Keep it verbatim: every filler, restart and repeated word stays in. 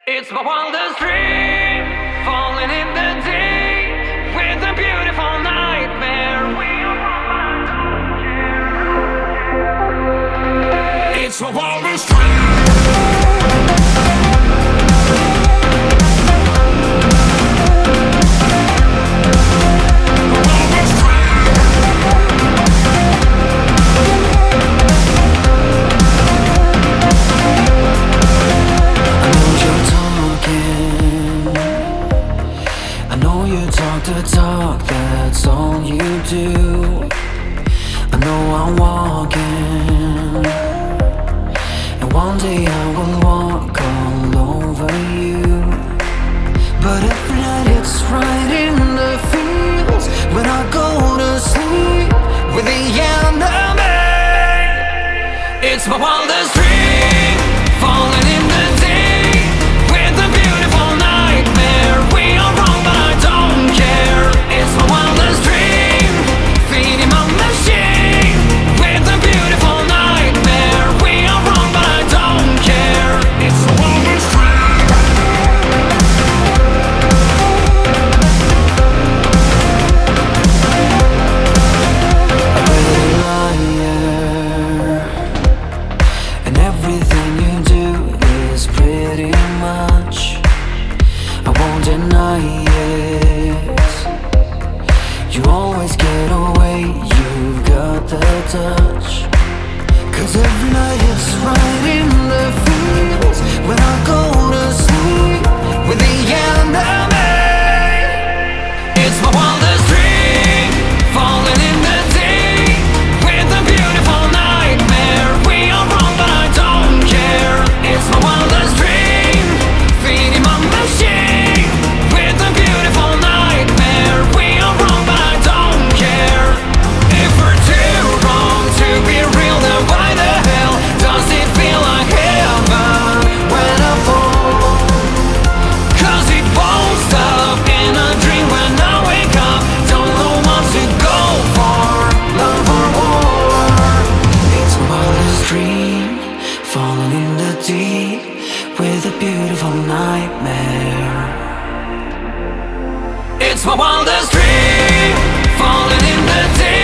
It's my wildest dream, falling in the deep with a beautiful nightmare. We are wrong, it's my wildest dream. The talk, that's all you do. I know I'm walking, and one day I will walk all over you. But every night it's right in the fields when I go to sleep with the enemy. It's my wildest dream, falling in the deep with a beautiful nightmare. We are wrong, but I don't care. It's my wildest dream, feeding my machine with a beautiful nightmare. We are wrong, but I don't care. It's my wildest dream. A pretty liar, and everything you do is pretty much, I won't deny it. You always get away, you've got the touch. Cause every night it's right in the fields when I go to sleep with the enemy. It's my wildest dream, falling in the deep with a beautiful nightmare. We are wrong, but I don't care. It's my wildest dream, feeding my machine with a beautiful nightmare. We are wrong, but I don't care. If we're too wrong to be real, then why the hell does it feel like heaven when I fall? Cause it won't stop in a dream when I wake up. Don't know what to go for, love or war. It's my wildest dream, falling in the deep with a beautiful nightmare. It's my wildest dream, falling in the deep.